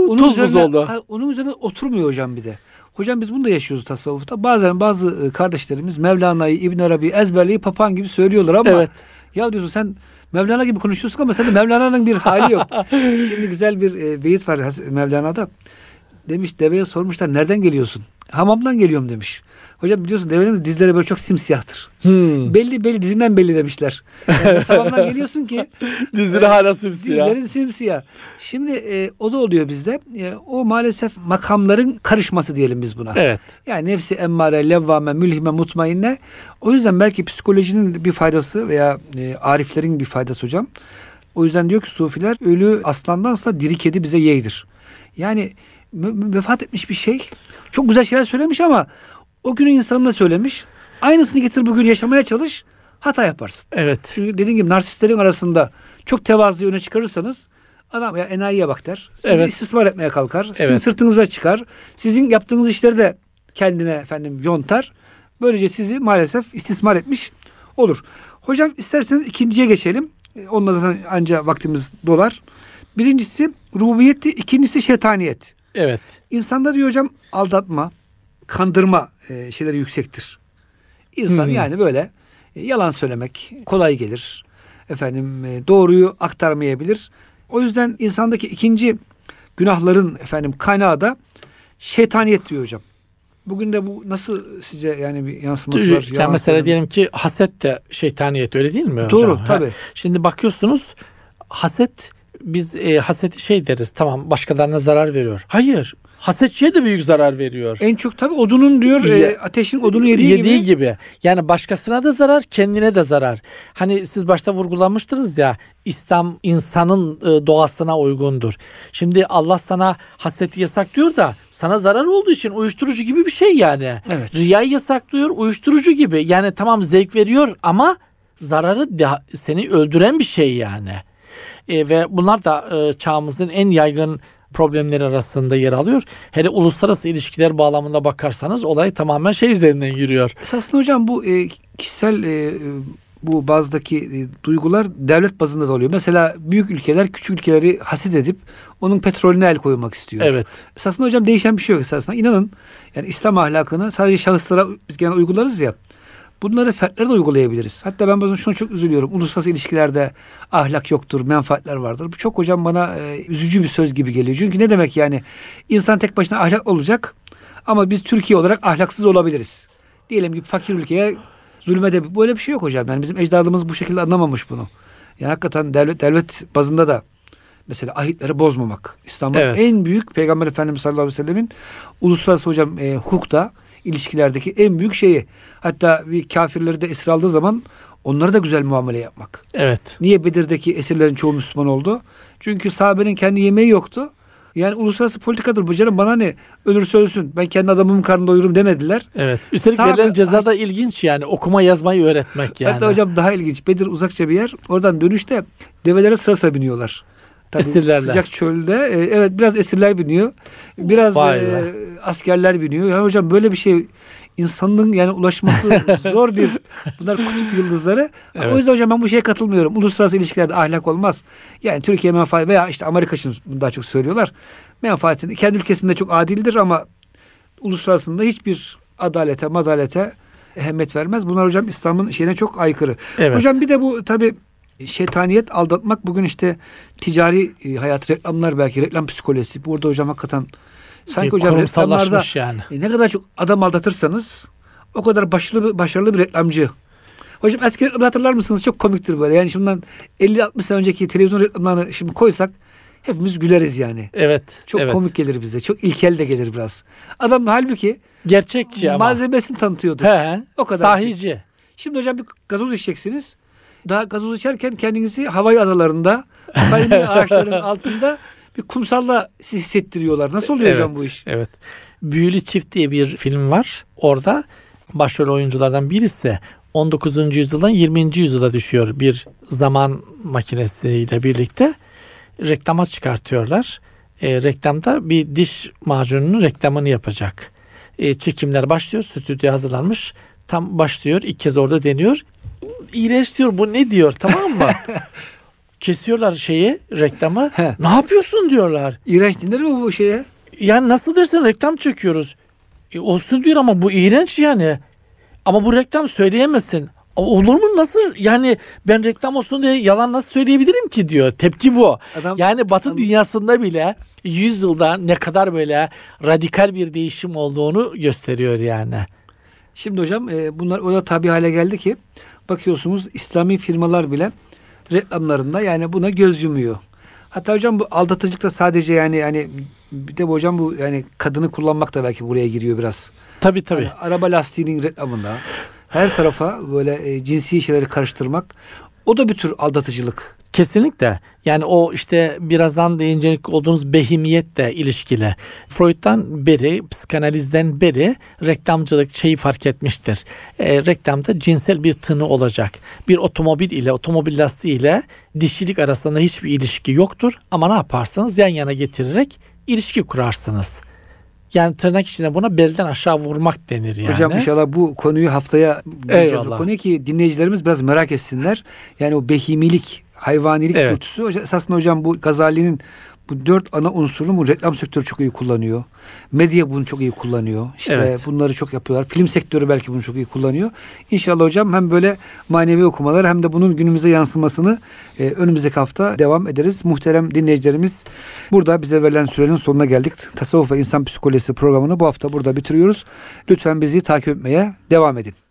Speaker 1: onun üzerine oturmuyor hocam bir de. Hocam biz bunu da yaşıyoruz tasavvufta. Bazen bazı kardeşlerimiz Mevlana'yı, İbn Arabi'yi ezberleyip papağan gibi söylüyorlar ama ya diyorsun sen Mevlana gibi konuşuyorsun ama sende Mevlana'nın bir hali yok. Şimdi güzel bir beyit var Mevlana'da. Demiş, deveye sormuşlar nereden geliyorsun? Hamamdan geliyorum demiş. Hocam biliyorsun devenin de dizleri böyle çok simsiyahtır. Belli dizinden belli demişler. Yani hamamdan geliyorsun ki
Speaker 2: dizleri hala simsiyah.
Speaker 1: Dizlerin simsiyah. Şimdi o da oluyor bizde. O maalesef makamların karışması diyelim biz buna.
Speaker 2: Evet.
Speaker 1: Yani nefsi emmare, levvame, mülhime, mutmainne. O yüzden belki psikolojinin bir faydası veya ariflerin bir faydası hocam. O yüzden diyor ki sufiler, ölü aslandansa diri kedi bize yeğdir. Yani vefat etmiş bir şey. Çok güzel şeyler söylemiş ama o günün insanına söylemiş. Aynısını getir bugün yaşamaya çalış. Hata yaparsın.
Speaker 2: Evet.
Speaker 1: Çünkü dediğim gibi narsistlerin arasında çok tevazuyu öne çıkarırsanız adam ya enayiye bak der. Sizi istismar etmeye kalkar. Sizin sırtınıza çıkar. Sizin yaptığınız işleri de kendine yontar. Böylece sizi maalesef istismar etmiş olur. Hocam isterseniz ikinciye geçelim. Onunla zaten anca vaktimiz dolar. Birincisi rububiyetti, ikincisi şeytaniyet.
Speaker 2: Evet.
Speaker 1: İnsanda diyor hocam aldatma, kandırma şeyleri yüksektir. İnsan yani böyle yalan söylemek kolay gelir. Doğruyu aktarmayabilir. O yüzden insandaki ikinci günahların kaynağı da şeytaniyet diyor hocam. Bugün de bu nasıl sizce yani bir yansıması var?
Speaker 2: Yani mesela diyelim ki haset de şeytaniyet, öyle değil mi hocam?
Speaker 1: Doğru tabii.
Speaker 2: Şimdi bakıyorsunuz haset, biz haseti deriz, tamam başkalarına zarar veriyor. Hayır. Hasetçiye de büyük zarar veriyor.
Speaker 1: En çok tabii odunun diyor ateşin odunu yediği
Speaker 2: gibi. Yani başkasına da zarar, kendine de zarar. Hani siz başta vurgulamıştınız ya, İslam insanın doğasına uygundur. Şimdi Allah sana haseti yasaklıyor da sana zarar olduğu için uyuşturucu gibi bir şey yani.
Speaker 1: Evet.
Speaker 2: Riyayı yasaklıyor, uyuşturucu gibi. Yani tamam zevk veriyor ama zararı seni öldüren bir şey yani. Ve bunlar da çağımızın en yaygın problemleri arasında yer alıyor. Hele uluslararası ilişkiler bağlamında bakarsanız olay tamamen üzerinden yürüyor.
Speaker 1: Esasında hocam bu kişisel bu bazdaki duygular devlet bazında da oluyor. Mesela büyük ülkeler küçük ülkeleri haset edip onun petrolüne el koymak istiyor.
Speaker 2: Evet.
Speaker 1: Esasında hocam değişen bir şey yok esasında. İnanın yani İslam ahlakını sadece şahıslara biz genel uygularız ya. Bunları fertlere de uygulayabiliriz. Hatta ben bazen şuna çok üzülüyorum. Uluslararası ilişkilerde ahlak yoktur, menfaatler vardır. Bu çok hocam bana üzücü bir söz gibi geliyor. Çünkü ne demek yani? İnsan tek başına ahlak olacak ama biz Türkiye olarak ahlaksız olabiliriz. Diyelim ki fakir ülkeye zulme de böyle bir şey yok hocam. Yani bizim ecdadımız bu şekilde anlamamış bunu. Yani hakikaten devlet bazında da mesela ahitleri bozmamak. İslam'ın en büyük Peygamber Efendimiz sallallahu aleyhi ve sellemin uluslararası hocam hukukta ilişkilerdeki en büyük şeyi. Hatta bir kafirleri de esir aldığı zaman onlara da güzel muamele yapmak.
Speaker 2: Evet.
Speaker 1: Niye Bedir'deki esirlerin çoğu Müslüman oldu? Çünkü sahabenin kendi yemeği yoktu. Yani uluslararası politikadır bu canım. Bana ne? Ölürse ölsün. Ben kendi adamımın karnını doyururum demediler.
Speaker 2: Evet. Üstelik verilen ceza da ilginç yani. Okuma yazmayı öğretmek yani.
Speaker 1: Hatta hocam daha ilginç. Bedir uzakça bir yer. Oradan dönüşte develere sıra sıra biniyorlar. Tabii
Speaker 2: Esirlerle.
Speaker 1: sıcak çölde evet biraz esirler biniyor. Biraz askerler biniyor. Ya hocam böyle bir şey insanlığın yani ulaşması zor bir bunlar kutup yıldızları.
Speaker 2: Evet.
Speaker 1: O yüzden hocam ben bu şeye katılmıyorum. Uluslararası ilişkilerde ahlak olmaz. Yani Türkiye menfaati veya işte Amerika için daha çok söylüyorlar. Menfaatini kendi ülkesinde çok adildir ama uluslararasında hiçbir adalete ehemmiyet vermez. Bunlar hocam İslam'ın şeyine çok aykırı.
Speaker 2: Evet.
Speaker 1: Hocam bir de bu tabii şeytaniyet, aldatmak bugün işte ticari hayat, reklamlar belki reklam psikolojisi. Burada hocam hakikaten sanki hocam reklamlarda
Speaker 2: kurumsallaşmış yani.
Speaker 1: ne kadar çok adam aldatırsanız o kadar başarılı bir reklamcı. Hocam eski reklamları hatırlar mısınız? Çok komiktir böyle. Yani şundan 50-60 sene önceki televizyon reklamlarını şimdi koysak hepimiz güleriz yani.
Speaker 2: Evet.
Speaker 1: Çok
Speaker 2: evet.
Speaker 1: komik gelir bize. Çok ilkel de gelir biraz. Adam halbuki
Speaker 2: Gerçekçi ama.
Speaker 1: malzemesini tanıtıyordu.
Speaker 2: He,
Speaker 1: O kadar.
Speaker 2: sahici.
Speaker 1: Şimdi hocam bir gazoz içeceksiniz. Daha gazoz içerken kendinizi Hawaii adalarında, palmiye ağaçlarının altında bir kumsalla hissettiriyorlar. Nasıl oluyor hocam bu iş?
Speaker 2: Evet. Büyülü Çift diye bir film var. Orada başrol oyunculardan birisi 19. yüzyıldan 20. yüzyıla düşüyor bir zaman makinesiyle birlikte. Reklama çıkartıyorlar. Reklamda bir diş macununun reklamını yapacak. Çekimler başlıyor. Stüdyo hazırlanmış. Tam başlıyor. İlk kez orada deniyor. İğrenç diyor. Bu ne diyor? Tamam mı? Kesiyorlar reklamı.
Speaker 1: He.
Speaker 2: Ne yapıyorsun diyorlar.
Speaker 1: İğrenç denir mi bu şeye?
Speaker 2: Yani nasıl dersin reklam çekiyoruz. Olsun diyor ama bu iğrenç yani. Ama bu reklam söyleyemezsin. Olur mu nasıl? Yani ben reklam olsun diye yalan nasıl söyleyebilirim ki diyor. Tepki bu. Yani Batı dünyasında bile 100 yılda ne kadar böyle radikal bir değişim olduğunu gösteriyor yani.
Speaker 1: Şimdi hocam bunlar o da tabii hale geldi ki bakıyorsunuz İslami firmalar bile reklamlarında yani buna göz yumuyor. Hatta hocam bu aldatıcılıkta sadece yani bir de hocam bu yani kadını kullanmak da belki buraya giriyor biraz.
Speaker 2: Tabii.
Speaker 1: Yani araba lastiğinin reklamında her tarafa böyle cinsi şeyleri karıştırmak o da bir tür aldatıcılık.
Speaker 2: Kesinlikle. Yani o işte birazdan değinecek olduğunuz behimiyetle ilişkili. Freud'dan beri, psikanalizden beri reklamcılık fark etmiştir. Reklamda cinsel bir tını olacak. Bir otomobil lastiği ile dişilik arasında hiçbir ilişki yoktur. Ama ne yaparsınız? Yan yana getirerek ilişki kurarsınız. Yani tırnak içinde buna belden aşağı vurmak denir yani.
Speaker 1: Hocam inşallah bu konuyu haftaya gireceğiz. Bu konuyu ki dinleyicilerimiz biraz merak etsinler. Yani o behimilik, hayvanilik dürtüsü. Esasında hocam bu Gazali'nin bu 4 ana unsurunu bu reklam sektörü çok iyi kullanıyor. Medya bunu çok iyi kullanıyor. İşte bunları çok yapıyorlar. Film sektörü belki bunu çok iyi kullanıyor. İnşallah hocam hem böyle manevi okumalar hem de bunun günümüze yansımasını önümüzdeki hafta devam ederiz. Muhterem dinleyicilerimiz burada bize verilen sürenin sonuna geldik. Tasavvuf ve İnsan Psikolojisi programını bu hafta burada bitiriyoruz. Lütfen bizi takip etmeye devam edin.